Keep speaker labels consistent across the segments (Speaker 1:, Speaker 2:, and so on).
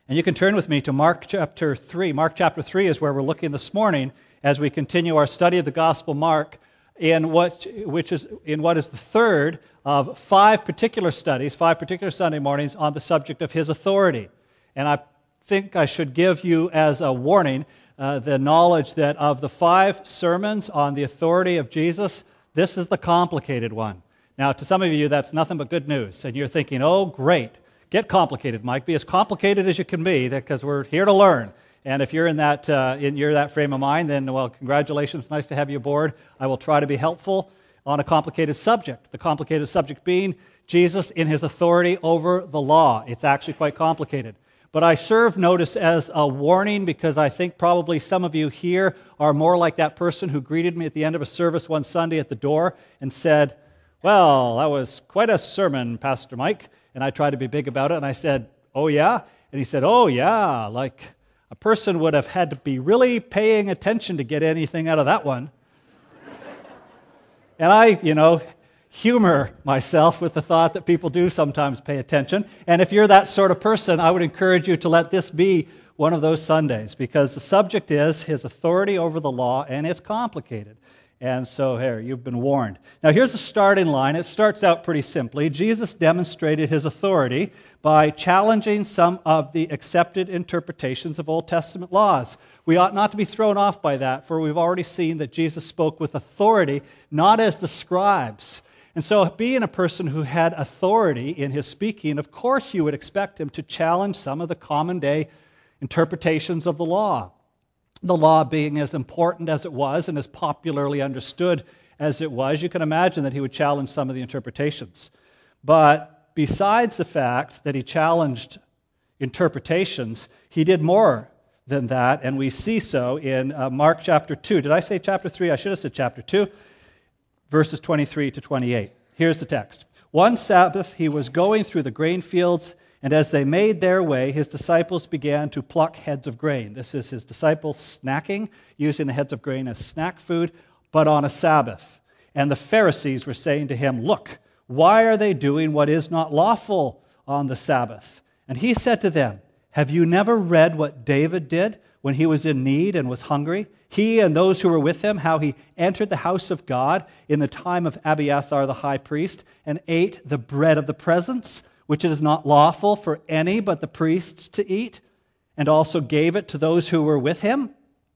Speaker 1: And you can turn with me to Mark chapter 3. Mark chapter 3 is where we're looking this morning as we continue our study of the Gospel Mark in what is the third of five particular studies, 5 particular Sunday mornings on the subject of his authority. And I think I should give you as a warning the knowledge that of the 5 sermons on the authority of Jesus, this is the complicated one. Now, to some of you, that's nothing but good news. And you're thinking, oh, great. Get complicated, Mike. Be as complicated as you can be, because we're here to learn. And if you're in that frame of mind, then, well, congratulations. Nice to have you aboard. I will try to be helpful on a complicated subject. The complicated subject being Jesus in his authority over the law. It's actually quite complicated. But I serve notice as a warning because I think probably some of you here are more like that person who greeted me at the end of a service one Sunday at the door and said, well, that was quite a sermon, Pastor Mike. And I tried to be big about it, and I said, oh, yeah? And he said, oh, yeah, like a person would have had to be really paying attention to get anything out of that one. And I, humor myself with the thought that people do sometimes pay attention. And if you're that sort of person, I would encourage you to let this be one of those Sundays, because the subject is his authority over the law, and it's complicated. And so here, you've been warned. Now here's the starting line. It starts out pretty simply. Jesus demonstrated his authority by challenging some of the accepted interpretations of Old Testament laws. We ought not to be thrown off by that, for we've already seen that Jesus spoke with authority, not as the scribes. And so being a person who had authority in his speaking, of course you would expect him to challenge some of the common day interpretations of the law. The law being as important as it was and as popularly understood as it was, you can imagine that he would challenge some of the interpretations. But besides the fact that he challenged interpretations, he did more than that, and we see so in Mark chapter 2. Did I say chapter 3? I should have said chapter 2, verses 23 to 28. Here's the text. One Sabbath he was going through the grain fields, and as they made their way, his disciples began to pluck heads of grain. This is his disciples snacking, using the heads of grain as snack food, but on a Sabbath. And the Pharisees were saying to him, look, why are they doing what is not lawful on the Sabbath? And he said to them, have you never read what David did when he was in need and was hungry? He and those who were with him, how he entered the house of God in the time of Abiathar the high priest and ate the bread of the presence, which it is not lawful for any but the priests to eat, and also gave it to those who were with him?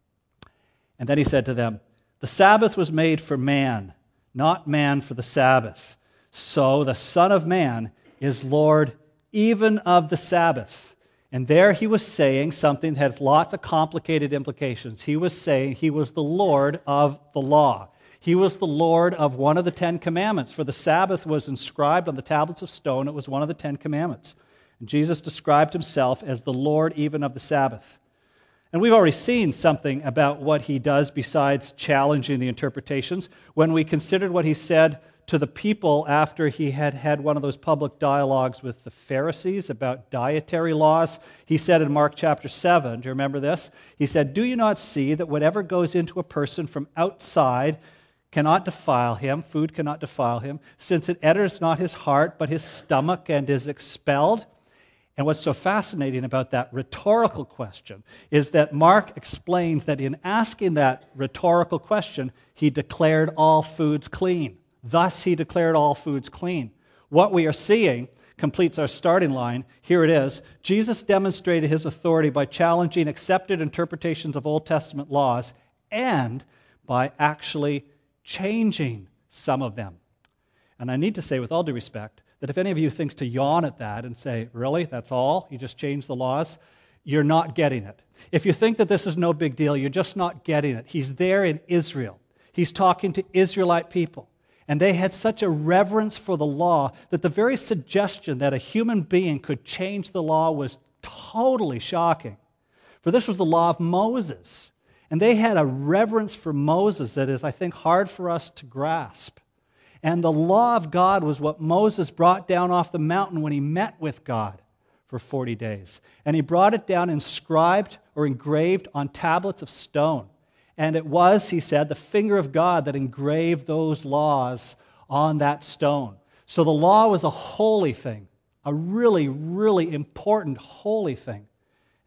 Speaker 1: And then he said to them, the Sabbath was made for man, not man for the Sabbath. So the Son of Man is Lord even of the Sabbath. And there he was saying something that has lots of complicated implications. He was saying he was the Lord of the law. He was the Lord of one of the 10 commandments, for the Sabbath was inscribed on the tablets of stone. It was one of the 10 commandments. And Jesus described himself as the Lord even of the Sabbath. And we've already seen something about what he does besides challenging the interpretations when we considered what he said to the people after he had had one of those public dialogues with the Pharisees about dietary laws. He said in Mark chapter 7, do you remember this? He said, do you not see that whatever goes into a person from outside cannot defile him, food cannot defile him, since it enters not his heart, but his stomach, and is expelled? And what's so fascinating about that rhetorical question is that Mark explains that in asking that rhetorical question, he declared all foods clean. Thus, he declared all foods clean. What we are seeing completes our starting line. Here it is. Jesus demonstrated his authority by challenging accepted interpretations of Old Testament laws and by actually changing some of them. And I need to say, with all due respect, that if any of you thinks to yawn at that and say, really, that's all? You just changed the laws? You're not getting it. If you think that this is no big deal, you're just not getting it. He's there in Israel. He's talking to Israelite people. And they had such a reverence for the law that the very suggestion that a human being could change the law was totally shocking. For this was the law of Moses. And they had a reverence for Moses that is, I think, hard for us to grasp. And the law of God was what Moses brought down off the mountain when he met with God for 40 days. And he brought it down inscribed or engraved on tablets of stone. And it was, he said, the finger of God that engraved those laws on that stone. So the law was a holy thing, a really, really important holy thing.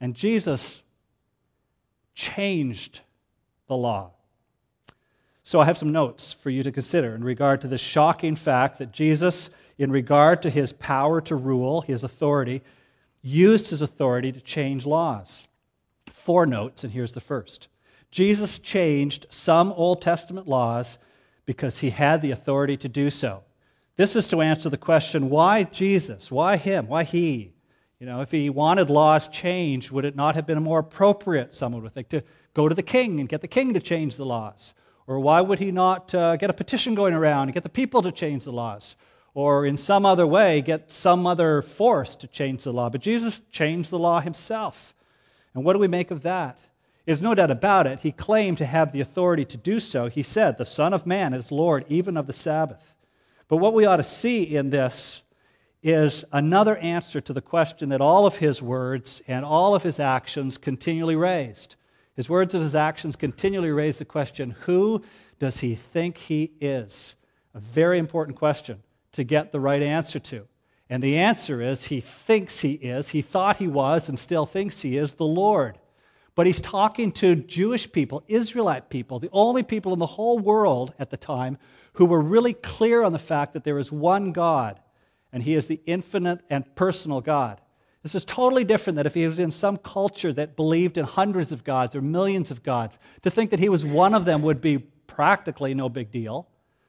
Speaker 1: And Jesus changed the law. So I have some notes for you to consider in regard to this shocking fact that Jesus, in regard to his power to rule, his authority, used his authority to change laws. 4 notes, and here's the first. Jesus changed some Old Testament laws because he had the authority to do so. This is to answer the question, why Jesus? Why him? Why he? If he wanted laws changed, would it not have been more appropriate, someone would think, to go to the king and get the king to change the laws? Or why would he not get a petition going around and get the people to change the laws? Or in some other way, get some other force to change the law? But Jesus changed the law himself. And what do we make of that? There's no doubt about it. He claimed to have the authority to do so. He said, the Son of Man is Lord even of the Sabbath. But what we ought to see in this is another answer to the question that all of his words and all of his actions continually raised. His words and his actions continually raise the question, who does he think he is? A very important question to get the right answer to. And the answer is, he thinks he is, he thought he was, and still thinks he is the Lord. But he's talking to Jewish people, Israelite people, the only people in the whole world at the time who were really clear on the fact that there is one God, and he is the infinite and personal God. This is totally different than if he was in some culture that believed in hundreds of gods or millions of gods. To think that he was one of them would be practically no big deal.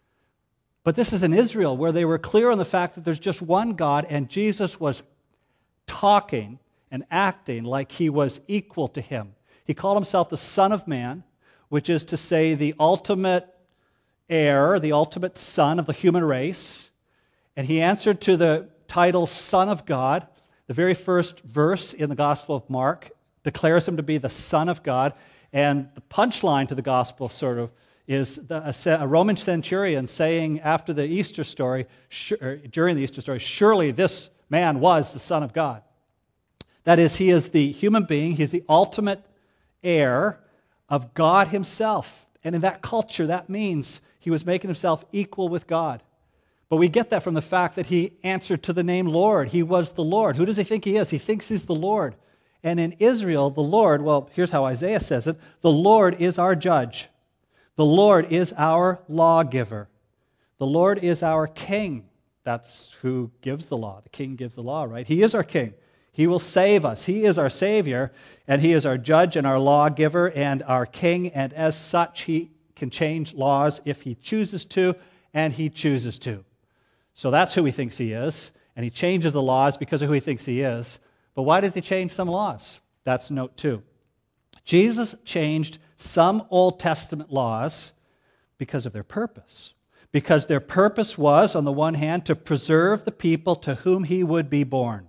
Speaker 1: But this is in Israel, where they were clear on the fact that there's just one God, and Jesus was talking and acting like he was equal to him. He called himself the Son of Man, which is to say the ultimate heir, the ultimate son of the human race. And he answered to the title Son of God. The very first verse in the Gospel of Mark declares him to be the Son of God. And the punchline to the Gospel sort of is a Roman centurion saying after the Easter story, during the Easter story, surely this man was the Son of God. That is, he is the human being, he's the ultimate heir of God himself. And in that culture, that means he was making himself equal with God. But we get that from the fact that he answered to the name Lord. He was the Lord. Who does he think he is? He thinks he's the Lord. And in Israel, the Lord, well, here's how Isaiah says it, the Lord is our judge. The Lord is our lawgiver. The Lord is our king. That's who gives the law. The king gives the law, right? He is our king. He will save us. He is our Savior, and he is our judge and our lawgiver and our king, and as such, he can change laws if he chooses to, and he chooses to. So that's who he thinks he is, and he changes the laws because of who he thinks he is. But why does he change some laws? That's note 2. Jesus changed some Old Testament laws because of their purpose. Because their purpose was, on the one hand, to preserve the people to whom he would be born.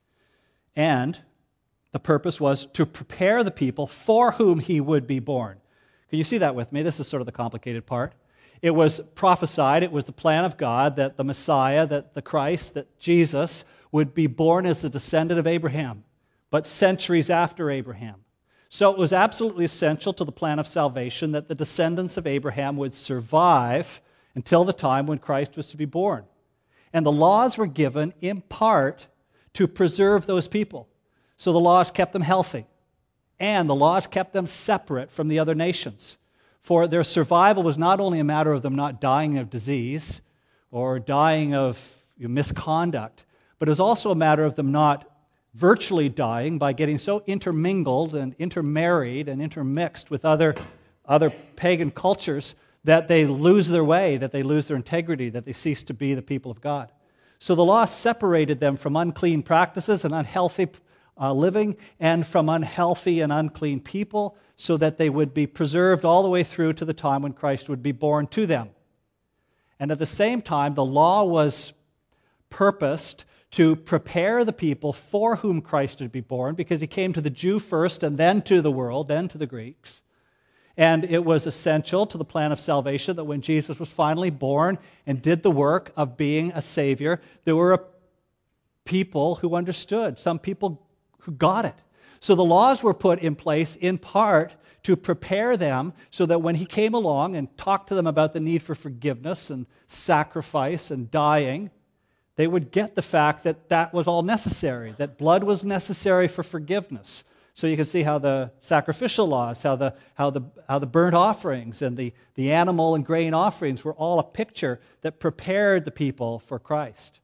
Speaker 1: And the purpose was to prepare the people for whom he would be born. Can you see that with me? This is sort of the complicated part. It was prophesied, it was the plan of God that the Messiah, that the Christ, that Jesus would be born as the descendant of Abraham, but centuries after Abraham. So it was absolutely essential to the plan of salvation that the descendants of Abraham would survive until the time when Christ was to be born. And the laws were given in part to preserve those people. So the laws kept them healthy, and the laws kept them separate from the other nations. For their survival was not only a matter of them not dying of disease or dying of misconduct, but it was also a matter of them not virtually dying by getting so intermingled and intermarried and intermixed with other pagan cultures that they lose their way, that they lose their integrity, that they cease to be the people of God. So the law separated them from unclean practices and unhealthy living and from unhealthy and unclean people so that they would be preserved all the way through to the time when Christ would be born to them. And at the same time, the law was purposed to prepare the people for whom Christ would be born, because he came to the Jew first and then to the world, then to the Greeks. And it was essential to the plan of salvation that when Jesus was finally born and did the work of being a Savior, there were a people who understood, some people who got it. So the laws were put in place in part to prepare them so that when he came along and talked to them about the need for forgiveness and sacrifice and dying, they would get the fact that that was all necessary, that blood was necessary for forgiveness, So you can see how the sacrificial laws, how the burnt offerings and the animal and grain offerings were all a picture that prepared the people for Christ.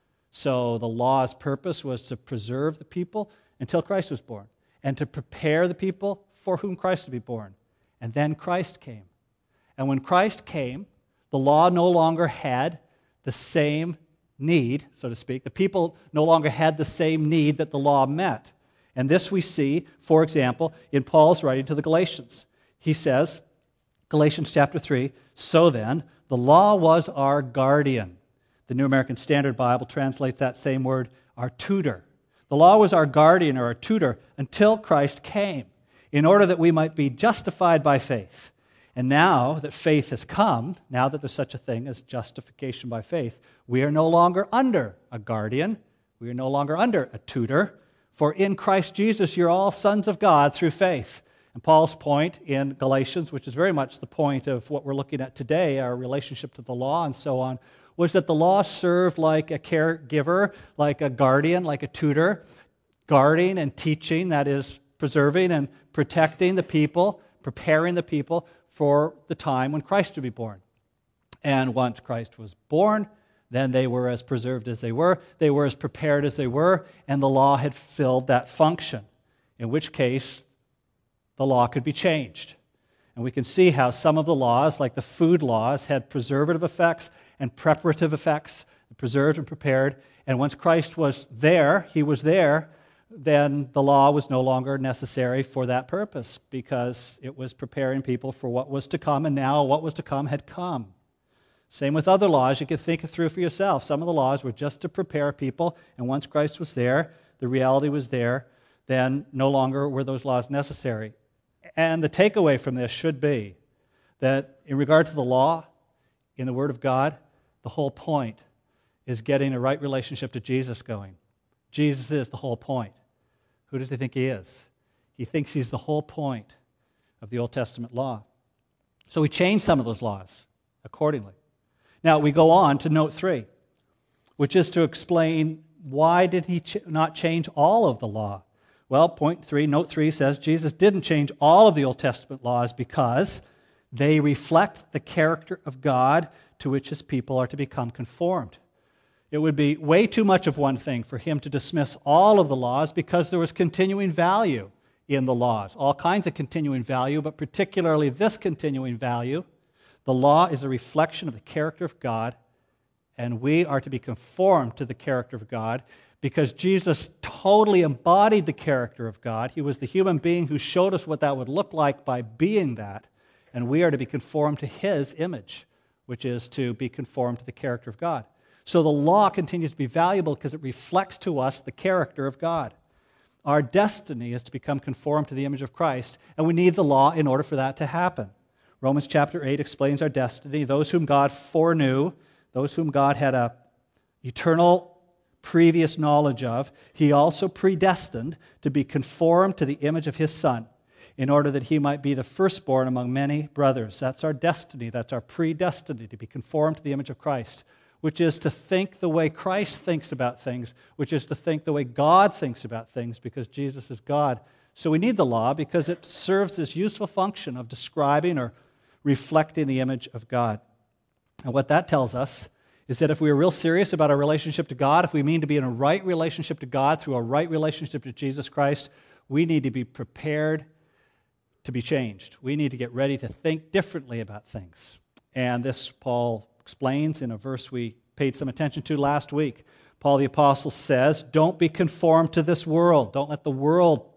Speaker 1: So the law's purpose was to preserve the people until Christ was born, and to prepare the people for whom Christ would be born. And then Christ came. And when Christ came, the law no longer had the same need, so to speak. The people no longer had the same need that the law met. And this we see, for example, in Paul's writing to the Galatians. He says, Galatians chapter 3, "So then, the law was our guardian." The New American Standard Bible translates that same word, our tutor. The law was our guardian or our tutor until Christ came, in order that we might be justified by faith. And now that faith has come, now that there's such a thing as justification by faith, we are no longer under a guardian. We are no longer under a tutor. For in Christ Jesus, you're all sons of God through faith. And Paul's point in Galatians, which is very much the point of what we're looking at today, our relationship to the law and so on, was that the law served like a caregiver, like a guardian, like a tutor, guarding and teaching, that is, preserving and protecting the people, preparing the people for the time when Christ would be born. And once Christ was born, then they were as preserved as they were as prepared as they were, and the law had filled that function, in which case the law could be changed. And we can see how some of the laws, like the food laws, had preservative effects and preparative effects, preserved and prepared. And once Christ was there, he was there, then the law was no longer necessary for that purpose, because it was preparing people for what was to come, and now what was to come had come. Same with other laws. You can think it through for yourself. Some of the laws were just to prepare people, and once Christ was there, the reality was there, then no longer were those laws necessary. And the takeaway from this should be that in regard to the law, in the Word of God, the whole point is getting a right relationship to Jesus going. Jesus is the whole point. Who does he think he is? He thinks he's the whole point of the Old Testament law. So we changed some of those laws accordingly. Now we go on to note 3, which is to explain why did he not change all of the law? Well, point 3, note 3 says Jesus didn't change all of the Old Testament laws because they reflect the character of God to which his people are to become conformed. It would be way too much of one thing for him to dismiss all of the laws because there was continuing value in the laws, all kinds of continuing value, but particularly this continuing value. The law is a reflection of the character of God, and we are to be conformed to the character of God because Jesus totally embodied the character of God. He was the human being who showed us what that would look like by being that, and we are to be conformed to his image, which is to be conformed to the character of God. So the law continues to be valuable because it reflects to us the character of God. Our destiny is to become conformed to the image of Christ, and we need the law in order for that to happen. Romans chapter 8 explains our destiny. Those whom God foreknew, those whom God had an eternal previous knowledge of, he also predestined to be conformed to the image of his Son, in order that he might be the firstborn among many brothers. That's our destiny. That's our predestiny, to be conformed to the image of Christ, which is to think the way Christ thinks about things, which is to think the way God thinks about things, because Jesus is God. So we need the law because it serves this useful function of describing or reflecting the image of God. And what that tells us is that if we are real serious about our relationship to God, if we mean to be in a right relationship to God through a right relationship to Jesus Christ, we need to be prepared to be changed. We need to get ready to think differently about things. And this Paul explains in a verse we paid some attention to last week. Paul the Apostle says, don't be conformed to this world. Don't let the world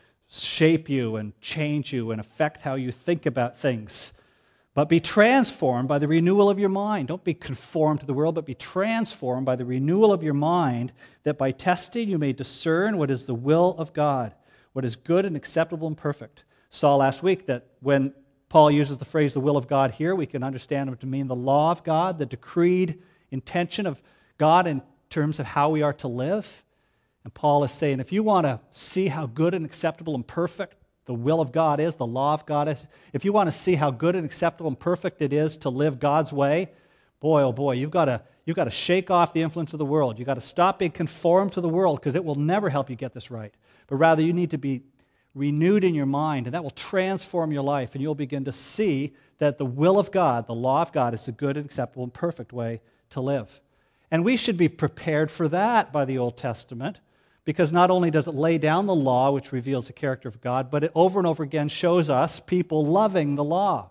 Speaker 1: shape you and change you and affect how you think about things. But be transformed by the renewal of your mind. Don't be conformed to the world, but be transformed by the renewal of your mind, that by testing you may discern what is the will of God, what is good and acceptable and perfect. Saw last week that when Paul uses the phrase the will of God here, we can understand it to mean the law of God, the decreed intention of God in terms of how we are to live. And Paul is saying, if you want to see how good and acceptable and perfect the will of God is, the law of God is, if you want to see how good and acceptable and perfect it is to live God's way, boy, oh boy, you've got to shake off the influence of the world. You've got to stop being conformed to the world because it will never help you get this right. But rather, you need to be renewed in your mind, and that will transform your life, and you'll begin to see that the will of God, the law of God, is a good and acceptable and perfect way to live. And we should be prepared for that by the Old Testament, because not only does it lay down the law, which reveals the character of God, but it over and over again shows us people loving the law.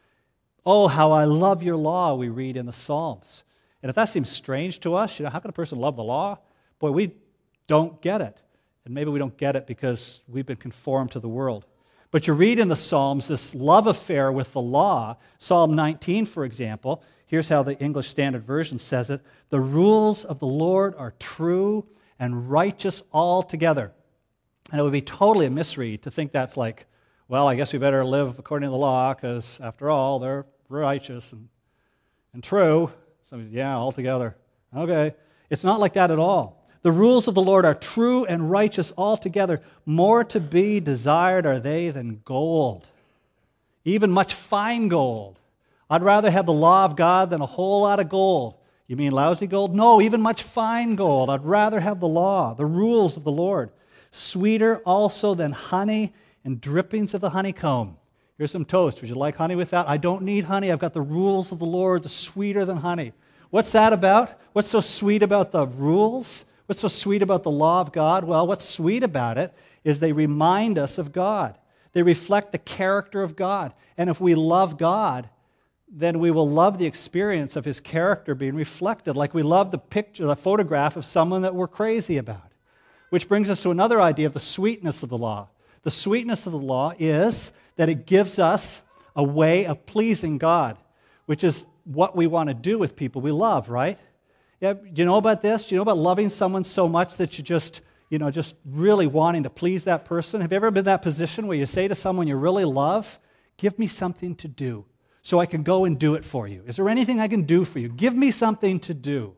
Speaker 1: Oh, how I love your law, we read in the Psalms. And if that seems strange to us, how can a person love the law? Boy, we don't get it. And maybe we don't get it because we've been conformed to the world. But you read in the Psalms this love affair with the law. Psalm 19, for example, here's how the English Standard Version says it. The rules of the Lord are true and righteous altogether. And it would be totally a misread to think that's like, well, I guess we better live according to the law because, after all, they're righteous and true. Somebody says, yeah, altogether. Okay. It's not like that at all. The rules of the Lord are true and righteous altogether. More to be desired are they than gold, even much fine gold. I'd rather have the law of God than a whole lot of gold. You mean lousy gold? No, even much fine gold. I'd rather have the law, the rules of the Lord. Sweeter also than honey and drippings of the honeycomb. Here's some toast. Would you like honey with that? I don't need honey. I've got the rules of the Lord, the sweeter than honey. What's that about? What's so sweet about the rules? What's so sweet about the law of God? Well, what's sweet about it is they remind us of God. They reflect the character of God. And if we love God, then we will love the experience of His character being reflected, like we love the picture, the photograph of someone that we're crazy about. Which brings us to another idea of the sweetness of the law. The sweetness of the law is that it gives us a way of pleasing God, which is what we want to do with people we love, right? Yeah, do you know about this? Do you know about loving someone so much that you just really wanting to please that person? Have you ever been in that position where you say to someone you really love, give me something to do so I can go and do it for you? Is there anything I can do for you? Give me something to do.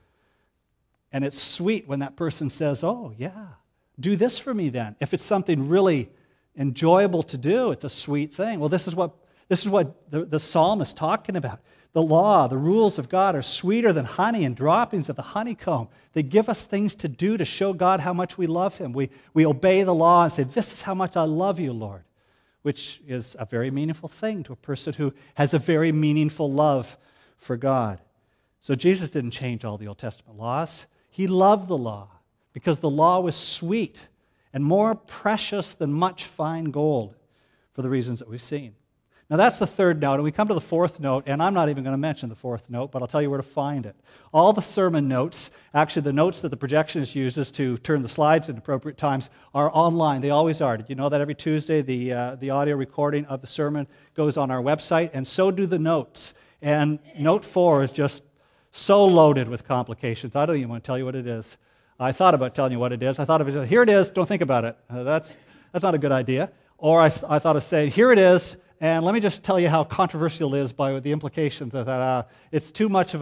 Speaker 1: And it's sweet when that person says, oh, yeah, do this for me then. If it's something really enjoyable to do, it's a sweet thing. Well, this is what the psalm is talking about. The law, the rules of God are sweeter than honey and droppings of the honeycomb. They give us things to do to show God how much we love Him. We obey the law and say, this is how much I love you, Lord, which is a very meaningful thing to a person who has a very meaningful love for God. So Jesus didn't change all the Old Testament laws. He loved the law because the law was sweet and more precious than much fine gold for the reasons that we've seen. Now that's the third note, and we come to the fourth note, and I'm not even going to mention the fourth note, but I'll tell you where to find it. All the sermon notes, actually the notes that the projectionist uses to turn the slides at appropriate times, are online. They always are. Did you know that every Tuesday the audio recording of the sermon goes on our website, and so do the notes. And note 4 is just so loaded with complications. I don't even want to tell you what it is. I thought about telling you what it is. I thought of it, here it is, don't think about it. That's not a good idea. Or I thought of saying, here it is, and let me just tell you how controversial it is by the implications of that. It's too much of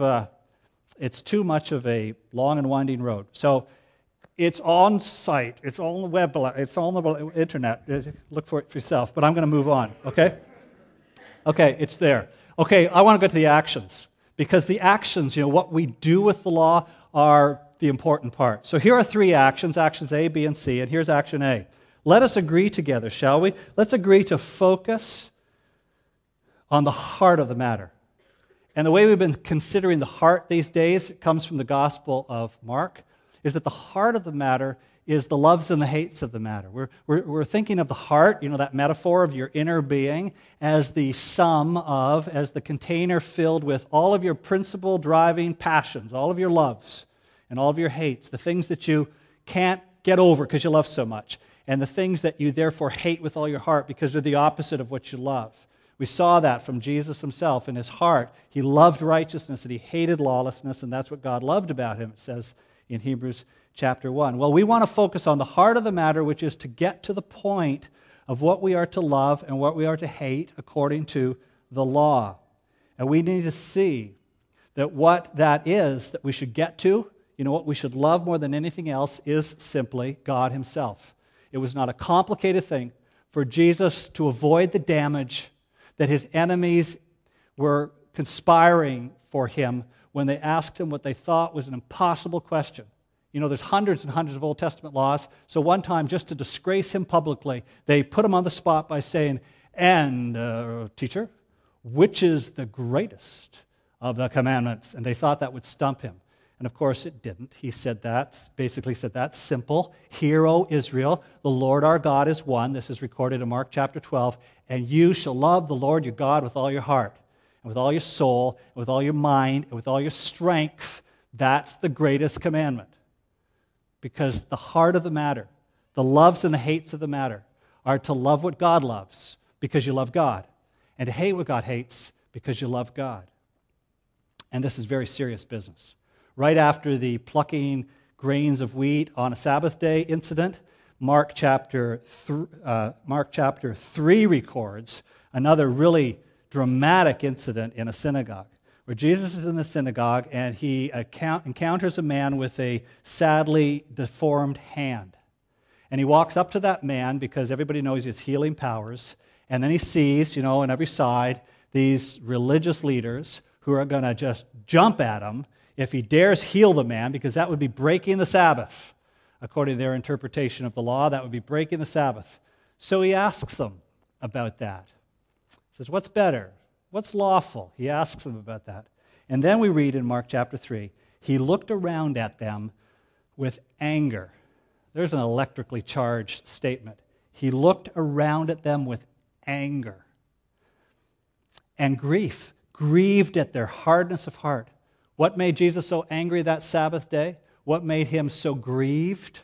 Speaker 1: a long and winding road. So it's on site. It's on the web. It's on the internet. Look for it for yourself. But I'm going to move on. Okay. Okay. It's there. Okay. I want to go to the actions because the actions, what we do with the law, are the important part. So here are 3 actions: actions A, B, and C. And here's action A. Let us agree together, shall we? Let's agree to focus on the heart of the matter. And the way we've been considering the heart these days, it comes from the Gospel of Mark, is that the heart of the matter is the loves and the hates of the matter. We're thinking of the heart, that metaphor of your inner being, as the sum of, as the container filled with all of your principal driving passions, all of your loves and all of your hates, the things that you can't get over because you love so much, and the things that you therefore hate with all your heart because they're the opposite of what you love. We saw that from Jesus Himself. In His heart, He loved righteousness and He hated lawlessness, and that's what God loved about Him, it says in Hebrews chapter 1. Well, we want to focus on the heart of the matter, which is to get to the point of what we are to love and what we are to hate according to the law. And we need to see that what that is that we should get to, what we should love more than anything else, is simply God Himself. It was not a complicated thing for Jesus to avoid the damage that His enemies were conspiring for Him when they asked Him what they thought was an impossible question. You know, there's hundreds and hundreds of Old Testament laws. So one time, just to disgrace him publicly, they put him on the spot by saying, and, teacher, which is the greatest of the commandments? And they thought that would stump him. And of course it didn't. He said that, basically said that's simple. Hear, O Israel, the Lord our God is one. This is recorded in Mark chapter 12. And you shall love the Lord your God with all your heart, and with all your soul, and with all your mind, and with all your strength. That's the greatest commandment. Because the heart of the matter, the loves and the hates of the matter, are to love what God loves because you love God, and to hate what God hates because you love God. And this is very serious business. Right after the plucking grains of wheat on a Sabbath day incident, Mark chapter 3 records another really dramatic incident in a synagogue, where Jesus is in the synagogue and he encounters a man with a sadly deformed hand. And he walks up to that man because everybody knows he has healing powers. And then he sees, on every side, these religious leaders who are going to just jump at him if he dares heal the man, because that would be breaking the Sabbath. According to their interpretation of the law, that would be breaking the Sabbath. So he asks them about that. He says, what's better? What's lawful? He asks them about that. And then we read in Mark chapter 3, he looked around at them with anger. There's an electrically charged statement. He looked around at them with anger and grief, grieved at their hardness of heart. What made Jesus so angry that Sabbath day? What made him so grieved?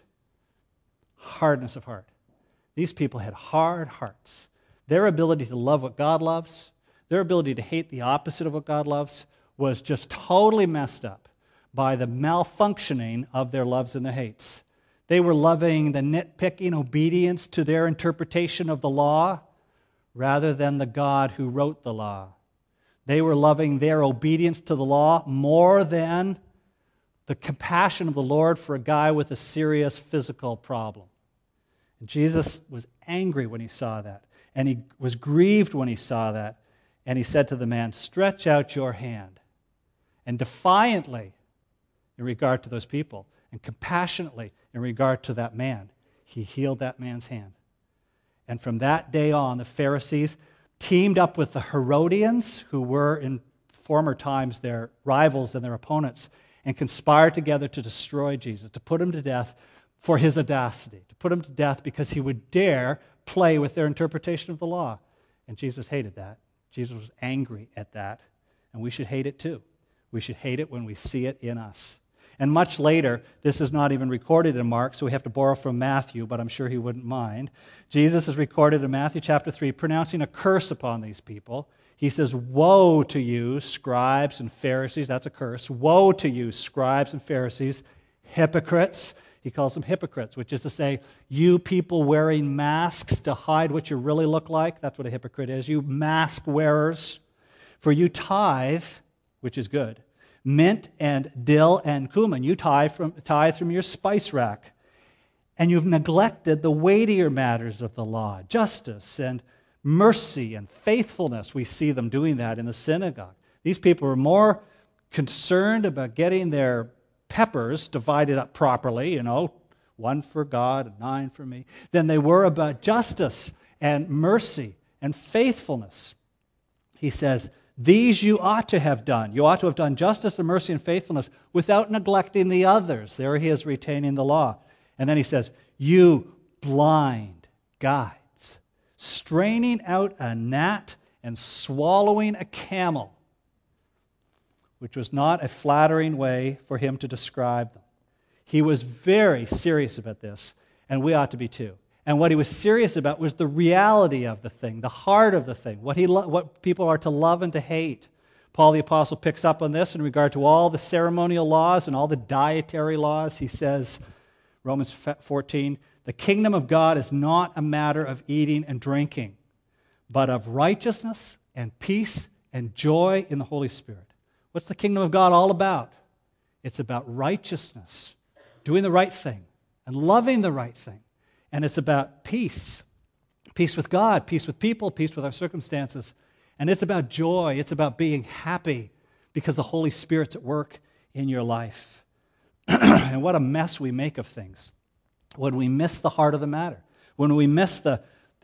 Speaker 1: Hardness of heart. These people had hard hearts. Their ability to love what God loves, their ability to hate the opposite of what God loves, was just totally messed up by the malfunctioning of their loves and their hates. They were loving the nitpicking obedience to their interpretation of the law rather than the God who wrote the law. They were loving their obedience to the law more than the compassion of the Lord for a guy with a serious physical problem. And Jesus was angry when he saw that, and he was grieved when he saw that, and he said to the man, stretch out your hand. And defiantly, in regard to those people, and compassionately in regard to that man, he healed that man's hand. And from that day on, the Pharisees teamed up with the Herodians, who were in former times their rivals and their opponents, and conspired together to destroy Jesus, to put him to death for his audacity, to put him to death because he would dare play with their interpretation of the law. And Jesus hated that. Jesus was angry at that, and we should hate it too. We should hate it when we see it in us. And much later, this is not even recorded in Mark, so we have to borrow from Matthew, but I'm sure he wouldn't mind. Jesus is recorded in Matthew chapter 3, pronouncing a curse upon these people. He says, woe to you, scribes and Pharisees. That's a curse. Woe to you, scribes and Pharisees, hypocrites. He calls them hypocrites, which is to say, you people wearing masks to hide what you really look like. That's what a hypocrite is. You mask wearers. For you tithe, which is good, mint and dill and cumin. You tithe from your spice rack. And you've neglected the weightier matters of the law, justice and mercy and faithfulness. We see them doing that in the synagogue. These people were more concerned about getting their peppers divided up properly, 1 for God and 9 for me, than they were about justice and mercy and faithfulness. He says, these you ought to have done. You ought to have done justice and mercy and faithfulness without neglecting the others. There he is retaining the law. And then he says, you blind guides, straining out a gnat and swallowing a camel, which was not a flattering way for him to describe them. He was very serious about this, and we ought to be too. And what he was serious about was the reality of the thing, the heart of the thing, what people are to love and to hate. Paul the Apostle picks up on this in regard to all the ceremonial laws and all the dietary laws. He says, Romans 14, the kingdom of God is not a matter of eating and drinking, but of righteousness and peace and joy in the Holy Spirit. What's the kingdom of God all about? It's about righteousness, doing the right thing and loving the right thing. And it's about peace. Peace with God, peace with people, peace with our circumstances. And it's about joy. It's about being happy because the Holy Spirit's at work in your life. And what a mess we make of things when we miss the heart of the matter, when we miss the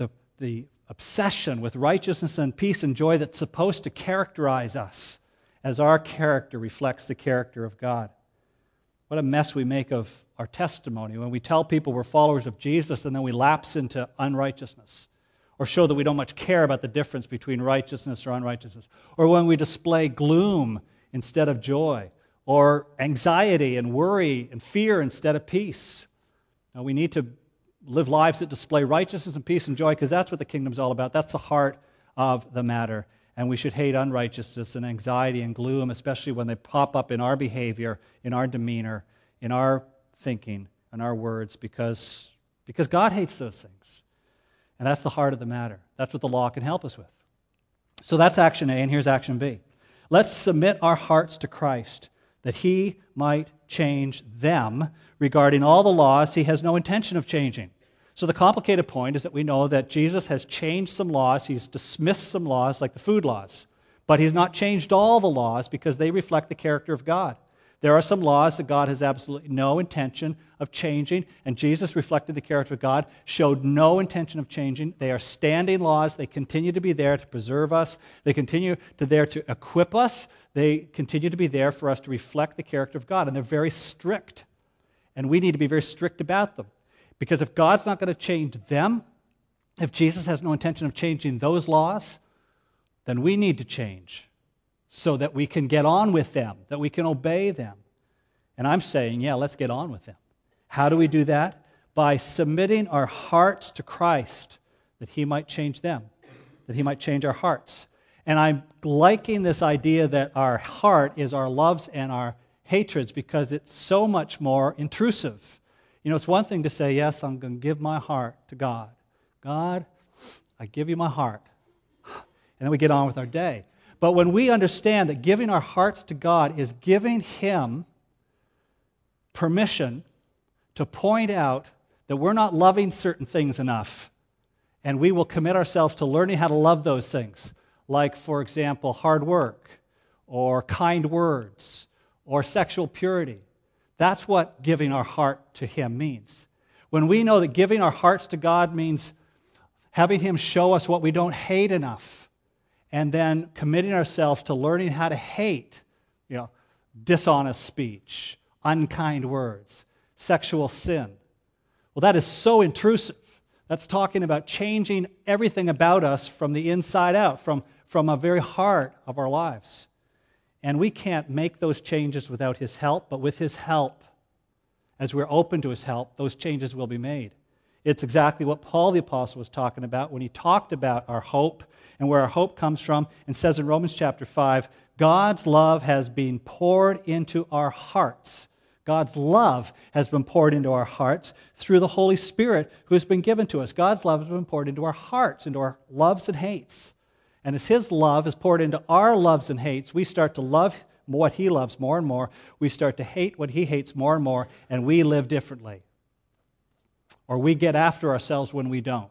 Speaker 1: obsession with righteousness and peace and joy that's supposed to characterize us as our character reflects the character of God. What a mess we make of our testimony when we tell people we're followers of Jesus and then we lapse into unrighteousness, or show that we don't much care about the difference between righteousness or unrighteousness, or when we display gloom instead of joy, or anxiety and worry and fear instead of peace. Now, we need to live lives that display righteousness and peace and joy, because that's what the kingdom's all about. That's the heart of the matter. And we should hate unrighteousness and anxiety and gloom, especially when they pop up in our behavior, in our demeanor, in our thinking, in our words, because God hates those things. And that's the heart of the matter. That's what the law can help us with. So that's action A, and here's action B. Let's submit our hearts to Christ, that He might change them regarding all the laws He has no intention of changing. So the complicated point is that we know that Jesus has changed some laws. He's dismissed some laws, like the food laws. But He's not changed all the laws because they reflect the character of God. There are some laws that God has absolutely no intention of changing, and Jesus, reflected the character of God, showed no intention of changing. They are standing laws. They continue to be there to preserve us. They continue to there to equip us. They continue to be there for us to reflect the character of God, and they're very strict. And we need to be very strict about them. Because if God's not going to change them, if Jesus has no intention of changing those laws, then we need to change so that we can get on with them, that we can obey them. And I'm saying, yeah, let's get on with them. How do we do that? By submitting our hearts to Christ, that He might change them, that He might change our hearts. And I'm liking this idea that our heart is our loves and our hatreds, because it's so much more intrusive. You know, it's one thing to say, yes, I'm going to give my heart to God. God, I give you my heart. And then we get on with our day. But when we understand that giving our hearts to God is giving Him permission to point out that we're not loving certain things enough, and we will commit ourselves to learning how to love those things, like, for example, hard work, or kind words, or sexual purity. That's what giving our heart to Him means. When we know that giving our hearts to God means having Him show us what we don't hate enough, and then committing ourselves to learning how to hate, dishonest speech, unkind words, sexual sin. Well, that is so intrusive. That's talking about changing everything about us from the inside out, from a very heart of our lives. And we can't make those changes without His help, but with His help, as we're open to His help, those changes will be made. It's exactly what Paul the Apostle was talking about when he talked about our hope and where our hope comes from, and says in Romans chapter 5, God's love has been poured into our hearts. God's love has been poured into our hearts through the Holy Spirit who has been given to us. God's love has been poured into our hearts, into our loves and hates. And as His love is poured into our loves and hates, we start to love what He loves more and more. We start to hate what He hates more and more, and we live differently. Or we get after ourselves when we don't.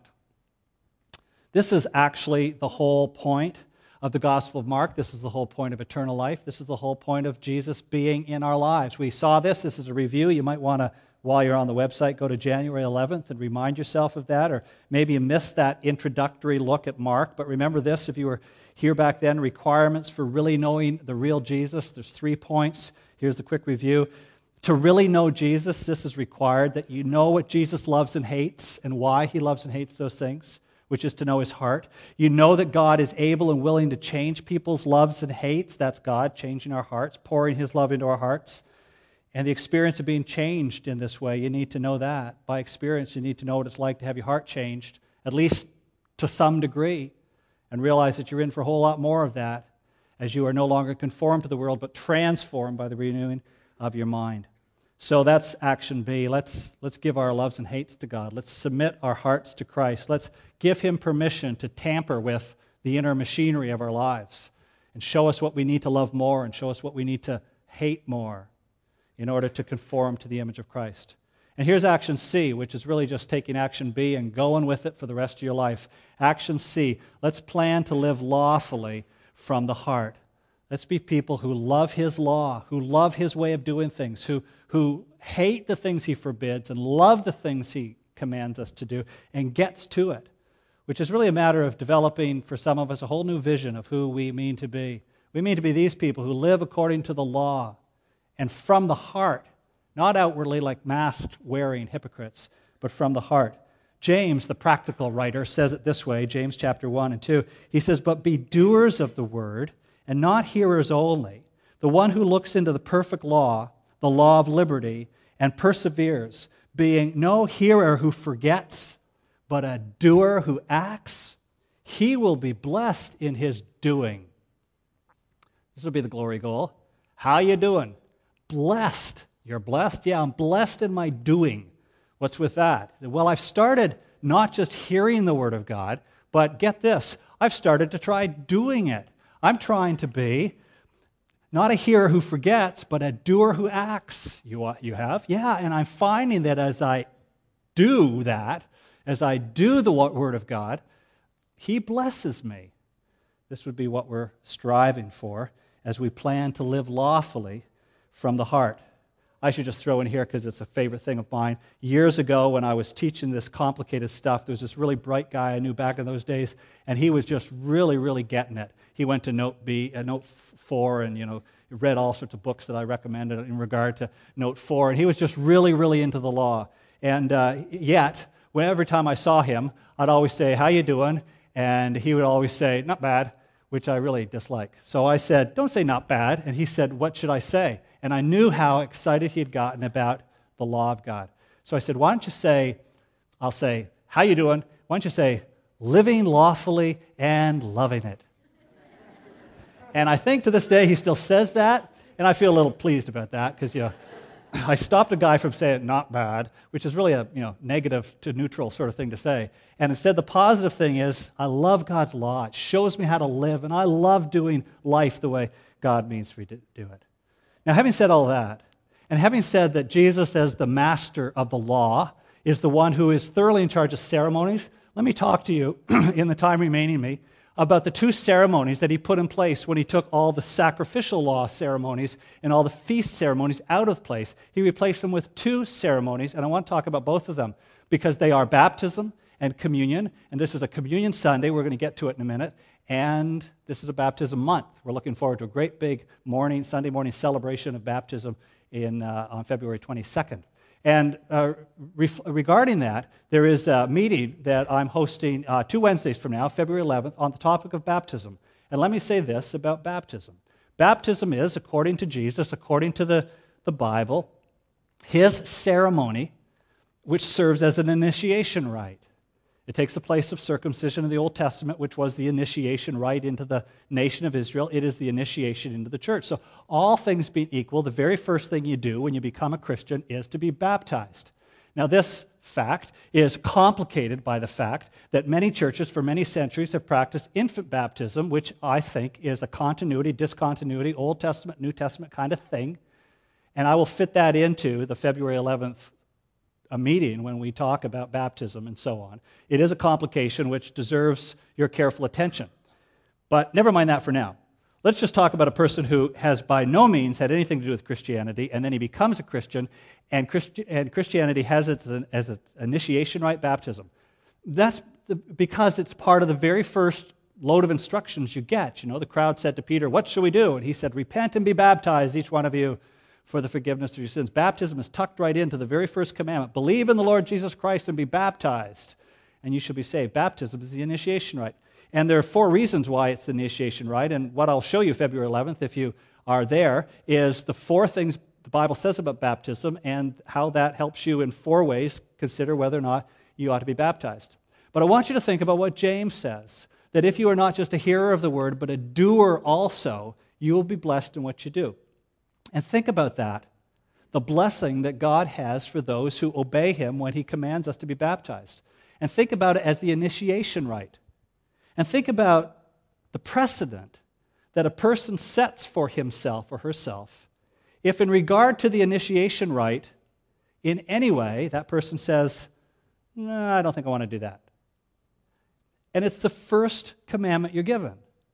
Speaker 1: This is actually the whole point of the Gospel of Mark. This is the whole point of eternal life. This is the whole point of Jesus being in our lives. We saw this. This is a review. You might want to, while you're on the website, go to January 11th and remind yourself of that, or maybe you missed that introductory look at Mark. But remember this, if you were here back then, requirements for really knowing the real Jesus. There's 3 points. Here's the quick review. To really know Jesus, this is required, that you know what Jesus loves and hates and why He loves and hates those things, which is to know His heart. You know that God is able and willing to change people's loves and hates. That's God changing our hearts, pouring His love into our hearts. And the experience of being changed in this way, you need to know that. By experience, you need to know what it's like to have your heart changed, at least to some degree, and realize that you're in for a whole lot more of that as you are no longer conformed to the world, but transformed by the renewing of your mind. So that's action B. Let's give our loves and hates to God. Let's submit our hearts to Christ. Let's give Him permission to tamper with the inner machinery of our lives and show us what we need to love more and show us what we need to hate more in order to conform to the image of Christ. And here's action C, which is really just taking action B and going with it for the rest of your life. Action C, let's plan to live lawfully from the heart. Let's be people who love his law, who love his way of doing things, who hate the things he forbids and love the things he commands us to do and gets to it, which is really a matter of developing, for some of us, a whole new vision of who we mean to be. We mean to be these people who live according to the law and from the heart, not outwardly like mask-wearing hypocrites, but from the heart. James, the practical writer, says it this way, James chapter 1 and 2. He says, "But be doers of the word, and not hearers only, the one who looks into the perfect law, the law of liberty, and perseveres, being no hearer who forgets, but a doer who acts, he will be blessed in his doing." This will be the glory goal. How you doing? Blessed. You're blessed? Yeah, I'm blessed in my doing. What's with that? Well, I've started not just hearing the Word of God, but get this, I've started to try doing it. I'm trying to be not a hearer who forgets, but a doer who acts. You have? Yeah, and I'm finding that as I do that, as I do the Word of God, he blesses me. This would be what we're striving for as we plan to live lawfully from the heart. I should just throw in here, because it's a favorite thing of mine. Years ago, when I was teaching this complicated stuff, there was this really bright guy I knew back in those days, and he was just really, really getting it. He went to Note 4, and read all sorts of books that I recommended in regard to Note 4, and he was just really, really into the law. And yet, every time I saw him, I'd always say, "How you doing?" And he would always say, "Not bad," which I really dislike. So I said, "Don't say not bad." And he said, "What should I say?" And I knew how excited he had gotten about the law of God. So I said, "Why don't you say," I'll say, "How you doing?" Why don't you say, "Living lawfully and loving it." And I think to this day he still says that, and I feel a little pleased about that, because I stopped a guy from saying "not bad," which is really a negative to neutral sort of thing to say. And instead, the positive thing is, I love God's law. It shows me how to live, and I love doing life the way God means for me to do it. Now, having said all that, and having said that Jesus, as the master of the law, is the one who is thoroughly in charge of ceremonies, let me talk to you, in the time remaining me, about the two ceremonies that he put in place when he took all the sacrificial law ceremonies and all the feast ceremonies out of place. He replaced them with two ceremonies, and I want to talk about both of them, because they are baptism and communion, and this is a communion Sunday. We're going to get to it in a minute. And this is a baptism month. We're looking forward to a great big Sunday morning celebration of baptism on February 22nd. And regarding that, there is a meeting that I'm hosting 2 Wednesdays from now, February 11th, on the topic of baptism. And let me say this about baptism. Baptism is, according to Jesus, according to the Bible, his ceremony, which serves as an initiation rite. It takes the place of circumcision in the Old Testament, which was the initiation rite into the nation of Israel. It is the initiation into the church. So all things being equal, the very first thing you do when you become a Christian is to be baptized. Now, this fact is complicated by the fact that many churches for many centuries have practiced infant baptism, which I think is a continuity, discontinuity, Old Testament, New Testament kind of thing. And I will fit that into the February 11th a meeting when we talk about baptism and so on. It is a complication which deserves your careful attention. But never mind that for now. Let's just talk about a person who has by no means had anything to do with Christianity, and then he becomes a Christian, and Christianity has as its initiation rite baptism. That's because it's part of the very first load of instructions you get. The crowd said to Peter, "What shall we do?" And he said, "Repent and be baptized, each one of you, for the forgiveness of your sins." Baptism is tucked right into the very first commandment. Believe in the Lord Jesus Christ and be baptized, and you shall be saved. Baptism is the initiation rite. And there are 4 reasons why it's the initiation rite, and what I'll show you February 11th, if you are there, is the 4 things the Bible says about baptism and how that helps you in 4 ways consider whether or not you ought to be baptized. But I want you to think about what James says, that if you are not just a hearer of the word, but a doer also, you will be blessed in what you do. And think about that, the blessing that God has for those who obey him when he commands us to be baptized. And think about it as the initiation rite. And think about the precedent that a person sets for himself or herself if in regard to the initiation rite, in any way, that person says, "No, I don't think I want to do that." And it's the first commandment you're given.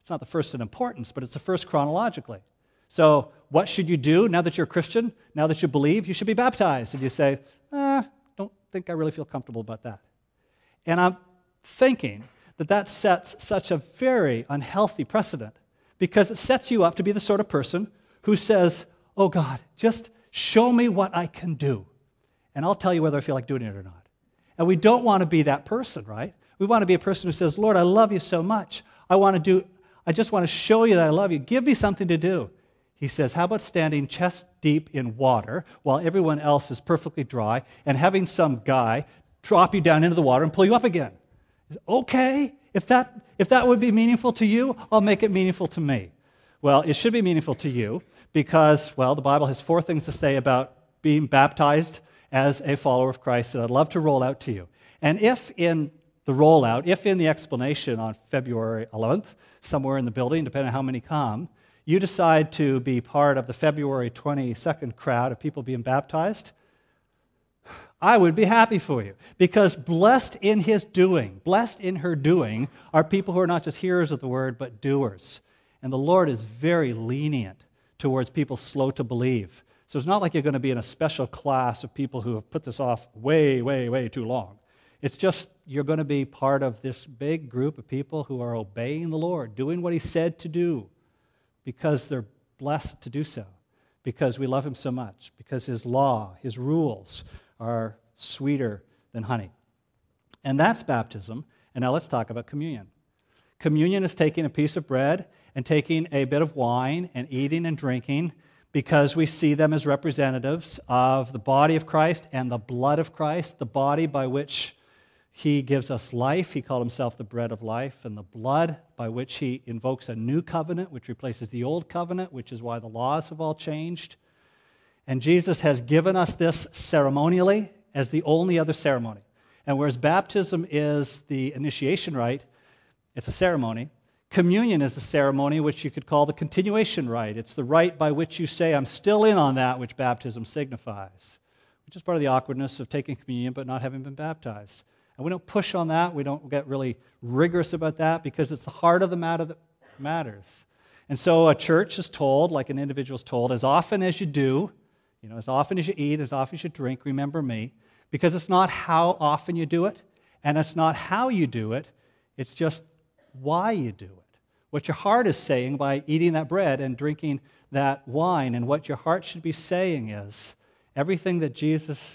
Speaker 1: It's not the first in importance, but it's the first chronologically. So what should you do now that you're a Christian? Now that you believe, you should be baptized. And you say, don't think I really feel comfortable about that. And I'm thinking that sets such a very unhealthy precedent, because it sets you up to be the sort of person who says, oh God, just show me what I can do, and I'll tell you whether I feel like doing it or not. And we don't want to be that person, right? We want to be a person who says, Lord, I love you so much. I just want to show you that I love you. Give me something to do. He says, how about standing chest deep in water while everyone else is perfectly dry, and having some guy drop you down into the water and pull you up again? Okay, if that would be meaningful to you, I'll make it meaningful to me. Well, it should be meaningful to you because, well, the Bible has 4 things to say about being baptized as a follower of Christ that I'd love to roll out to you. And if in the explanation on February 11th, somewhere in the building, depending on how many come, you decide to be part of the February 22nd crowd of people being baptized, I would be happy for you, because blessed in his doing, blessed in her doing, are people who are not just hearers of the word, but doers. And the Lord is very lenient towards people slow to believe. So it's not like you're going to be in a special class of people who have put this off way, way, way too long. It's just you're going to be part of this big group of people who are obeying the Lord, doing what he said to do, because they're blessed to do so, because we love him so much, because his law, his rules are sweeter than honey. And that's baptism. And now let's talk about communion. Communion is taking a piece of bread and taking a bit of wine and eating and drinking, because we see them as representatives of the body of Christ and the blood of Christ, the body by which he gives us life. He called himself the bread of life, and the blood by which he invokes a new covenant, which replaces the old covenant, which is why the laws have all changed. And Jesus has given us this ceremonially as the only other ceremony. And whereas baptism is the initiation rite, it's a ceremony. Communion is the ceremony which you could call the continuation rite. It's the rite by which you say, I'm still in on that which baptism signifies, which is part of the awkwardness of taking communion but not having been baptized. And we don't push on that. We don't get really rigorous about that, because it's the heart of the matter that matters. And so a church is told, like an individual is told, as often as you do, as often as you eat, as often as you drink, remember me, because it's not how often you do it, and it's not how you do it, it's just why you do it. What your heart is saying by eating that bread and drinking that wine, and what your heart should be saying is, everything that Jesus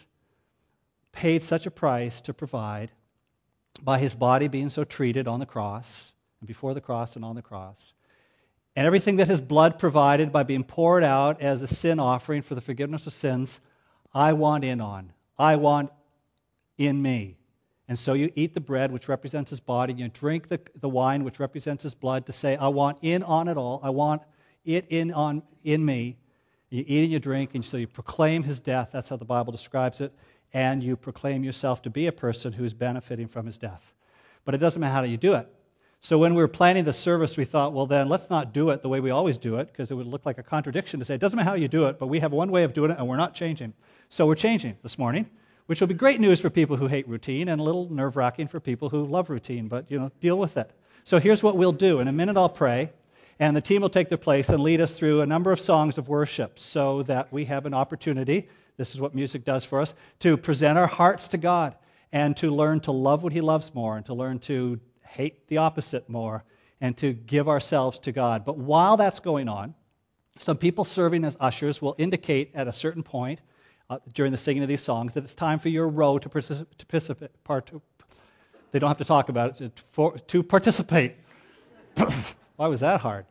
Speaker 1: paid such a price to provide by his body being so treated on the cross, and before the cross and on the cross, and everything that his blood provided by being poured out as a sin offering for the forgiveness of sins, I want in on. I want in me. And so you eat the bread, which represents his body, and you drink the wine, which represents his blood, to say, I want in on it all. I want it in me. You eat and you drink, and so you proclaim his death. That's how the Bible describes it. And you proclaim yourself to be a person who is benefiting from his death. But it doesn't matter how you do it. So when we were planning the service, we thought, well, then let's not do it the way we always do it, because it would look like a contradiction to say, it doesn't matter how you do it, but we have one way of doing it, and we're not changing. So we're changing this morning, which will be great news for people who hate routine, and a little nerve-wracking for people who love routine, but, deal with it. So here's what we'll do. In a minute, I'll pray, and the team will take their place and lead us through a number of songs of worship, so that we have an opportunity, this is what music does for us, to present our hearts to God, and to learn to love what he loves more, and to learn to hate the opposite more, and to give ourselves to God. But while that's going on, some people serving as ushers will indicate at a certain point during the singing of these songs that it's time for your row to participate. They don't have to talk about it, to participate. Why was that hard?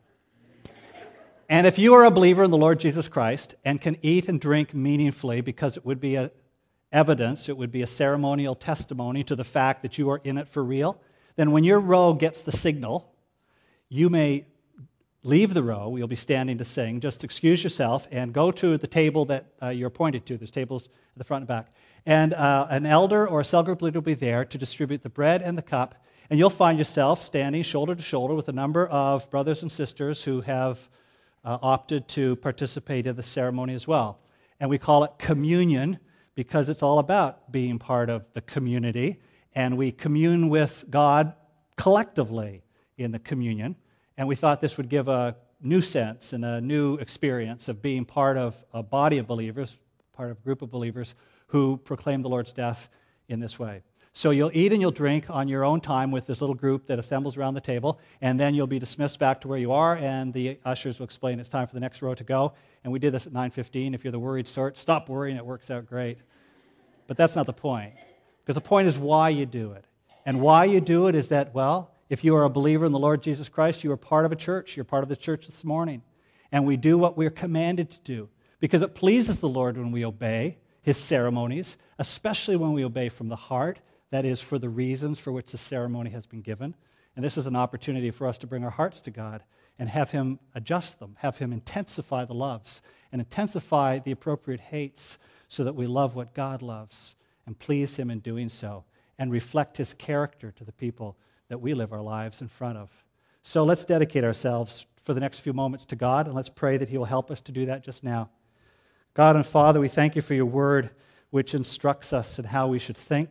Speaker 1: And if you are a believer in the Lord Jesus Christ and can eat and drink meaningfully, because it would be a evidence, it would be a ceremonial testimony to the fact that you are in it for real, then when your row gets the signal, you may leave the row. You'll be standing to sing. Just excuse yourself and go to the table that you're appointed to. There's tables at the front and back. And an elder or a cell group leader will be there to distribute the bread and the cup. And you'll find yourself standing shoulder to shoulder with a number of brothers and sisters who have opted to participate in the ceremony as well. And we call it communion because it's all about being part of the community. And we commune with God collectively in the communion. And we thought this would give a new sense and a new experience of being part of a body of believers, part of a group of believers who proclaim the Lord's death in this way. So you'll eat and you'll drink on your own time with this little group that assembles around the table, and then you'll be dismissed back to where you are, and the ushers will explain it's time for the next row to go. And we did this at 9:15. If you're the worried sort, stop worrying, it works out great. But that's not the point, because the point is why you do it. And why you do it is that, well, if you are a believer in the Lord Jesus Christ, you are part of a church. You're part of the church this morning. And we do what we're commanded to do, because it pleases the Lord when we obey His ceremonies, especially when we obey from the heart. That is, for the reasons for which the ceremony has been given. And this is an opportunity for us to bring our hearts to God and have Him adjust them, have Him intensify the loves and intensify the appropriate hates so that we love what God loves and please Him in doing so and reflect His character to the people that we live our lives in front of. So let's dedicate ourselves for the next few moments to God, and let's pray that He will help us to do that just now. God and Father, we thank You for Your word, which instructs us in how we should think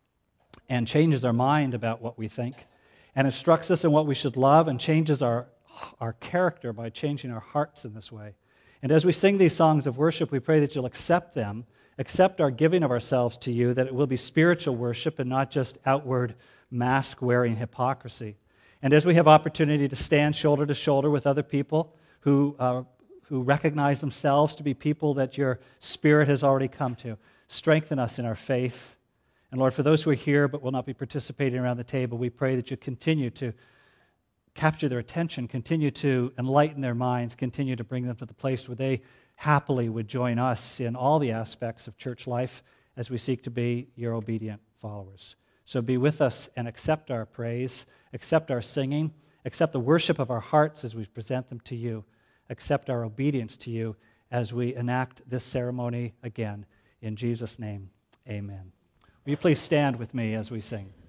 Speaker 1: and changes our mind about what we think, and instructs us in what we should love, and changes our character by changing our hearts in this way. And as we sing these songs of worship, we pray that You'll accept them, accept our giving of ourselves to You, that it will be spiritual worship and not just outward mask-wearing hypocrisy. And as we have opportunity to stand shoulder to shoulder with other people who recognize themselves to be people that Your Spirit has already come to, strengthen us in our faith. And Lord, for those who are here but will not be participating around the table, we pray that You continue to capture their attention, continue to enlighten their minds, continue to bring them to the place where they happily would join us in all the aspects of church life as we seek to be Your obedient followers. So be with us and accept our praise, accept our singing, accept the worship of our hearts as we present them to You, accept our obedience to You as we enact this ceremony again. In Jesus' name, amen. Will you please stand with me as we sing?